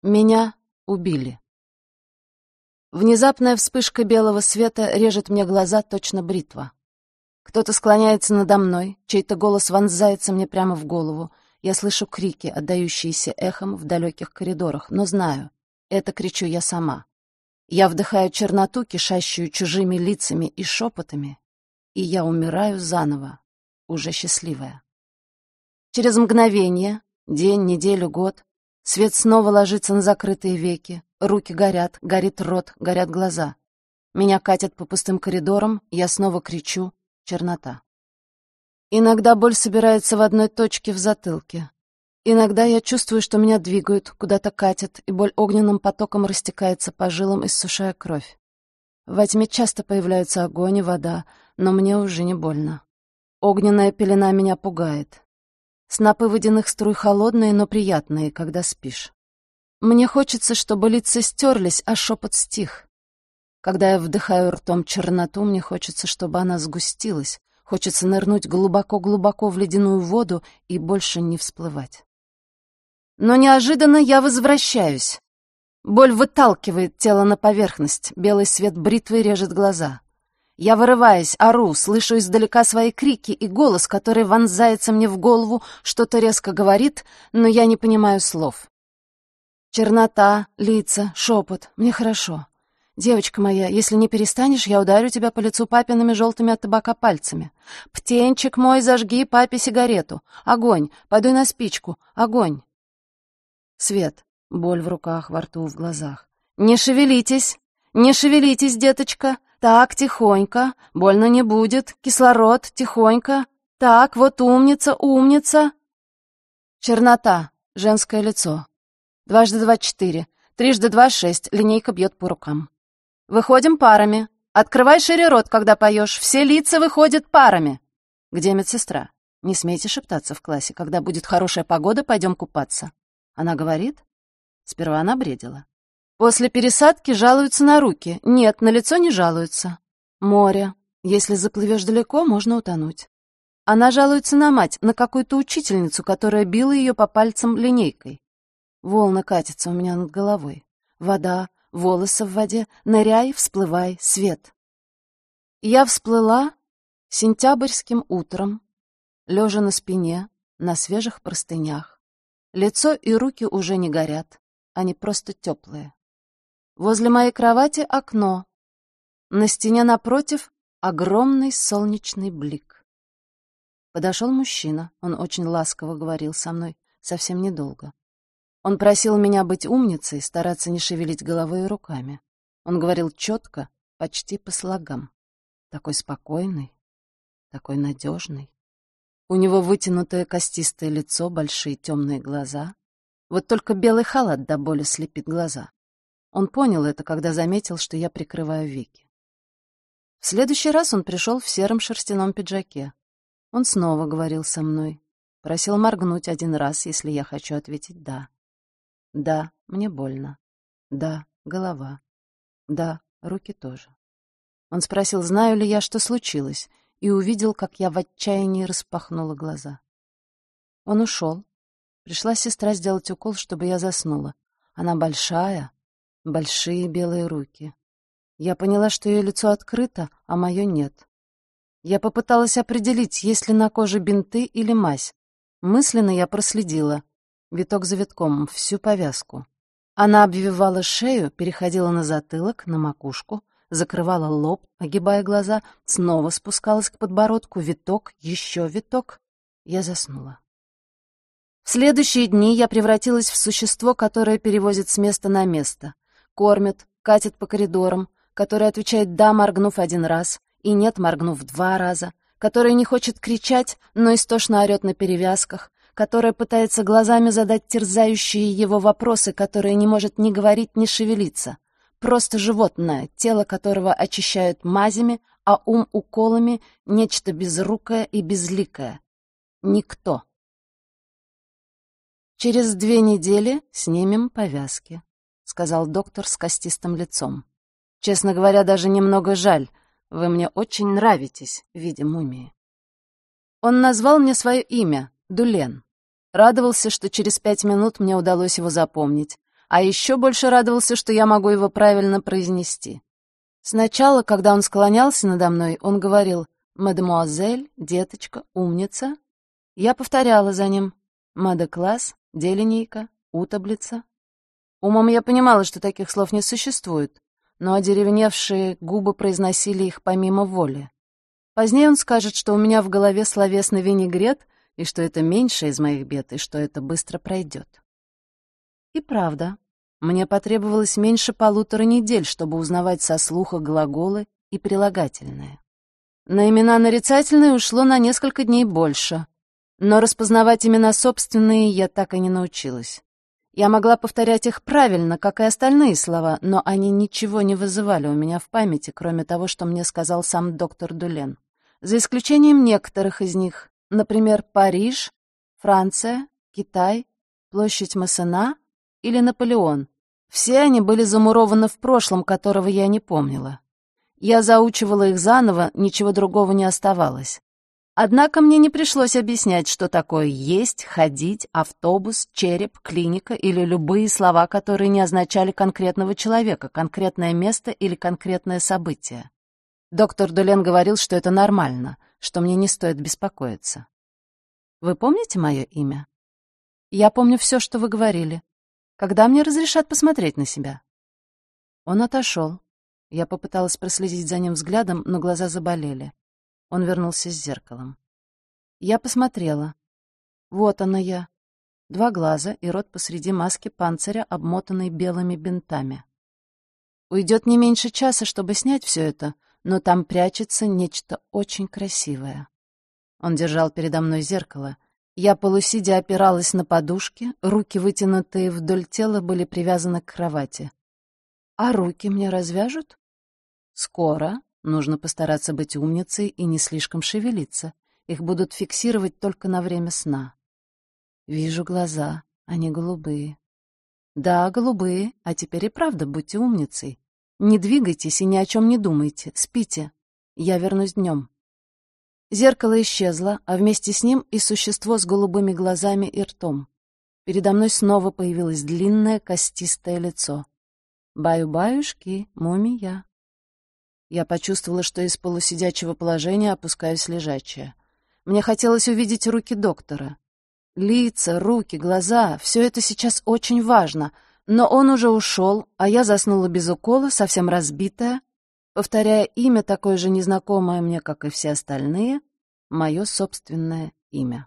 Меня убили. Внезапная вспышка белого света режет мне глаза, точно бритва. Кто-то склоняется надо мной, чей-то голос вонзается мне прямо в голову. Я слышу крики, отдающиеся эхом в далеких коридорах, но знаю, это кричу я сама. Я вдыхаю черноту, кишащую чужими лицами и шепотами, и я умираю заново, уже счастливая. Через мгновение, день, неделю, год, свет снова ложится на закрытые веки, руки горят, горит рот, горят глаза. Меня катят по пустым коридорам, я снова кричу «Чернота». Иногда боль собирается в одной точке в затылке. Иногда я чувствую, что меня двигают, куда-то катят, и боль огненным потоком растекается по жилам, иссушая кровь. Во тьме часто появляются огонь и вода, но мне уже не больно. Огненная пелена меня пугает. Снопы водяных струй холодные, но приятные, когда спишь. Мне хочется, чтобы лица стерлись, а шепот стих. Когда я вдыхаю ртом черноту, мне хочется, чтобы она сгустилась. Хочется нырнуть глубоко-глубоко в ледяную воду и больше не всплывать. Но неожиданно я возвращаюсь. Боль выталкивает тело на поверхность, белый свет бритвы режет глаза. Я вырываюсь, ору, слышу издалека свои крики и голос, который вонзается мне в голову, что-то резко говорит, но я не понимаю слов. Чернота, лица, шепот. Мне хорошо. Девочка моя, если не перестанешь, я ударю тебя по лицу папиными желтыми от табака пальцами. Птенчик мой, зажги папе сигарету. Огонь, подуй на спичку. Огонь. Свет, боль в руках, во рту, в глазах. Не шевелитесь, деточка. Так, тихонько, больно не будет. Кислород, тихонько. Так, вот умница, умница. Чернота, женское лицо. 2 × 2 = 4, 3 × 2 = 6, линейка бьет по рукам. Выходим парами. Открывай шире рот, когда поешь. Все лица выходят парами. Где медсестра? Не смейте шептаться в классе. Когда будет хорошая погода, пойдем купаться. Она говорит? Сперва она бредила. После пересадки жалуются на руки. Нет, на лицо не жалуются. Море. Если заплывешь далеко, можно утонуть. Она жалуется на мать, на какую-то учительницу, которая била ее по пальцам линейкой. Волны катятся у меня над головой. Вода, волосы в воде. Ныряй, всплывай, свет. Я всплыла сентябрьским утром, лежа на спине, на свежих простынях. Лицо и руки уже не горят, они просто теплые. Возле моей кровати окно. На стене напротив огромный солнечный блик. Подошел мужчина, он очень ласково говорил со мной, совсем недолго. Он просил меня быть умницей, стараться не шевелить головой и руками. Он говорил четко, почти по слогам. Такой спокойный, такой надежный. У него вытянутое костистое лицо, большие темные глаза. Вот только белый халат до боли слепит глаза. Он понял это, когда заметил, что я прикрываю веки. В следующий раз он пришел в сером шерстяном пиджаке. Он снова говорил со мной. Просил моргнуть 1 раз, если я хочу ответить «да». Да, мне больно. Да, голова. Да, руки тоже. Он спросил, знаю ли я, что случилось, и увидел, как я в отчаянии распахнула глаза. Он ушел. Пришла сестра сделать укол, чтобы я заснула. Она большая, большие белые руки. Я поняла, что ее лицо открыто, а мое нет. Я попыталась определить, есть ли на коже бинты или мазь. Мысленно я проследила, виток за витком, всю повязку. Она обвивала шею, переходила на затылок, на макушку, закрывала лоб, огибая глаза, снова спускалась к подбородку, виток, еще виток. Я заснула. В следующие дни я превратилась в существо, которое перевозит с места на место, кормит, катит по коридорам, которое отвечает «да», моргнув 1 раз, и «нет», моргнув 2 раза, которое не хочет кричать, но истошно орет на перевязках, которое пытается глазами задать терзающие его вопросы, которое не может ни говорить, ни шевелиться. Просто животное, тело которого очищают мазями, а ум уколами, нечто безрукое и безликое. Никто. «Через 2 недели снимем повязки», — сказал доктор с костистым лицом. «Честно говоря, даже немного жаль. Вы мне очень нравитесь в виде мумии». Он назвал мне свое имя — Дулен. Радовался, что через 5 минут мне удалось его запомнить. А еще больше радовался, что я могу его правильно произнести. Сначала, когда он склонялся надо мной, он говорил «Мадемуазель», «Деточка», «Умница». Я повторяла за ним «Мадекласс», «Деленейка», «У-таблица». Умом я понимала, что таких слов не существует, но одеревневшие губы произносили их помимо воли. Позднее он скажет, что у меня в голове словесный винегрет, и что это меньше из моих бед, и что это быстро пройдет. И правда, мне потребовалось меньше 1,5 недель, чтобы узнавать со слуха глаголы и прилагательные. На имена нарицательные ушло на несколько дней больше, но распознавать имена собственные я так и не научилась. Я могла повторять их правильно, как и остальные слова, но они ничего не вызывали у меня в памяти, кроме того, что мне сказал сам доктор Дулен. За исключением некоторых из них, например, Париж, Франция, Китай, площадь Массена или Наполеон. Все они были замурованы в прошлом, которого я не помнила. Я заучивала их заново, ничего другого не оставалось. Однако мне не пришлось объяснять, что такое есть, ходить, автобус, череп, клиника или любые слова, которые не означали конкретного человека, конкретное место или конкретное событие. Доктор Дулен говорил, что это нормально, что мне не стоит беспокоиться. Вы помните мое имя? Я помню все, что вы говорили. Когда мне разрешат посмотреть на себя? Он отошел. Я попыталась проследить за ним взглядом, но глаза заболели. Он вернулся с зеркалом. Я посмотрела. Вот она я. 2 глаза и рот посреди маски панциря, обмотанной белыми бинтами. Уйдет не меньше часа, чтобы снять все это, но там прячется нечто очень красивое. Он держал передо мной зеркало. Я полусидя опиралась на подушки, руки, вытянутые вдоль тела, были привязаны к кровати. А руки мне развяжут? Скоро. Нужно постараться быть умницей и не слишком шевелиться. Их будут фиксировать только на время сна. Вижу глаза, они голубые. Да, голубые, а теперь и правда будьте умницей. Не двигайтесь и ни о чем не думайте, спите. Я вернусь днем. Зеркало исчезло, а вместе с ним и существо с голубыми глазами и ртом. Передо мной снова появилось длинное костистое лицо. Баю-баюшки, мумия. Я почувствовала, что из полусидячего положения опускаюсь лежачее. Мне хотелось увидеть руки доктора. Лица, руки, глаза — все это сейчас очень важно, но он уже ушел, а я заснула без укола, совсем разбитая, повторяя имя, такое же незнакомое мне, как и все остальные, мое собственное имя.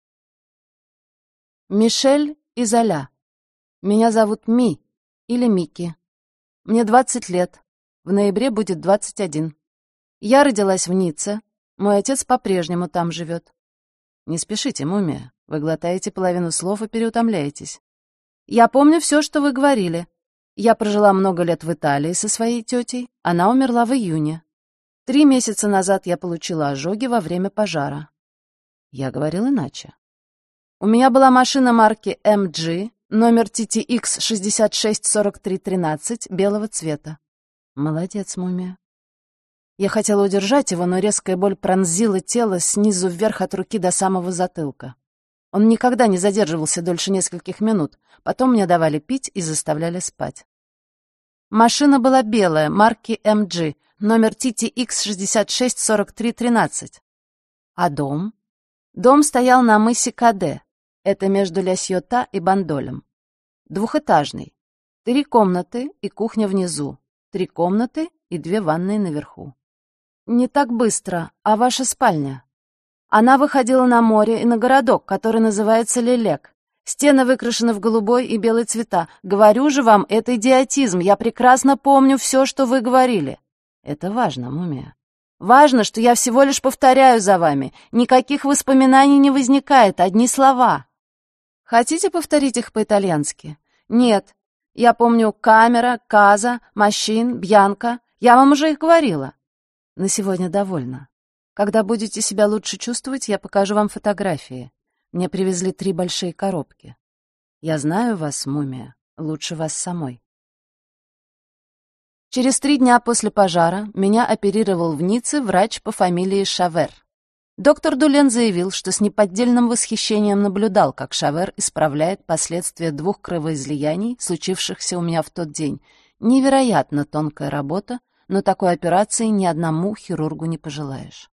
Мишель Изоля. Меня зовут Ми или Микки. Мне 20 лет. В ноябре будет 21. Я родилась в Ницце. Мой отец по-прежнему там живет. Не спешите, мумия. Вы глотаете половину слов и переутомляетесь. Я помню все, что вы говорили. Я прожила много лет в Италии со своей тетей. Она умерла в июне. 3 месяца назад я получила ожоги во время пожара. Я говорил иначе. У меня была машина марки MG, номер TTX 664313, белого цвета. Молодец, мумия. Я хотела удержать его, но резкая боль пронзила тело снизу вверх от руки до самого затылка. Он никогда не задерживался дольше нескольких минут. Потом мне давали пить и заставляли спать. Машина была белая, марки MG, номер TTX 664313. А дом? Дом стоял на мысе Каде. Это между Ля-Сьотта и Бандолем. 2-этажный. 3 комнаты и кухня внизу. 3 комнаты и 2 ванные наверху. Не так быстро, а ваша спальня? Она выходила на море и на городок, который называется Лелек. Стены выкрашены в голубой и белый цвета. Говорю же вам, это идиотизм. Я прекрасно помню все, что вы говорили. Это важно, мумия. Важно, что я всего лишь повторяю за вами. Никаких воспоминаний не возникает, одни слова. Хотите повторить их по-итальянски? Нет. Я помню камера, каза, машин, бьянка. Я вам уже их говорила. На сегодня довольно. Когда будете себя лучше чувствовать, я покажу вам фотографии. Мне привезли 3 большие коробки. Я знаю вас, мумия, лучше вас самой. Через 3 дня после пожара меня оперировал в Ницце врач по фамилии Шавер. Доктор Дулен заявил, что с неподдельным восхищением наблюдал, как Шавер исправляет последствия 2 кровоизлияний, случившихся у меня в тот день. Невероятно тонкая работа, но такой операции ни одному хирургу не пожелаешь.